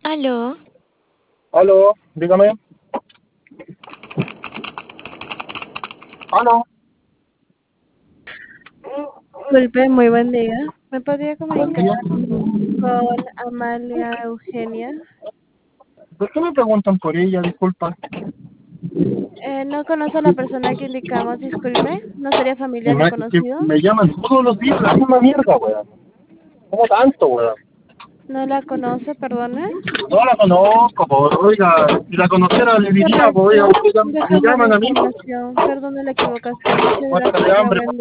Aló, Aló, dígame. Aló, Disculpe, muy buen día. ¿Me podría buen comunicar día. con Amalia Eugenia? ¿Por qué me preguntan por ella? Disculpa. ¿No conoce a la persona que indicamos? Disculpe. ¿No sería familiar o Es que conocido? me llaman todos los días la misma mierda, weón. ¿Cómo tanto, weón? ¿No la conoce, perdone? No la conozco, oiga, si la conociera le diría, Correcto. oiga, me Déjame la llaman a mí, información. Perdone la equivocación. Muchas muerta de gracias. Tenga hambre, buen día.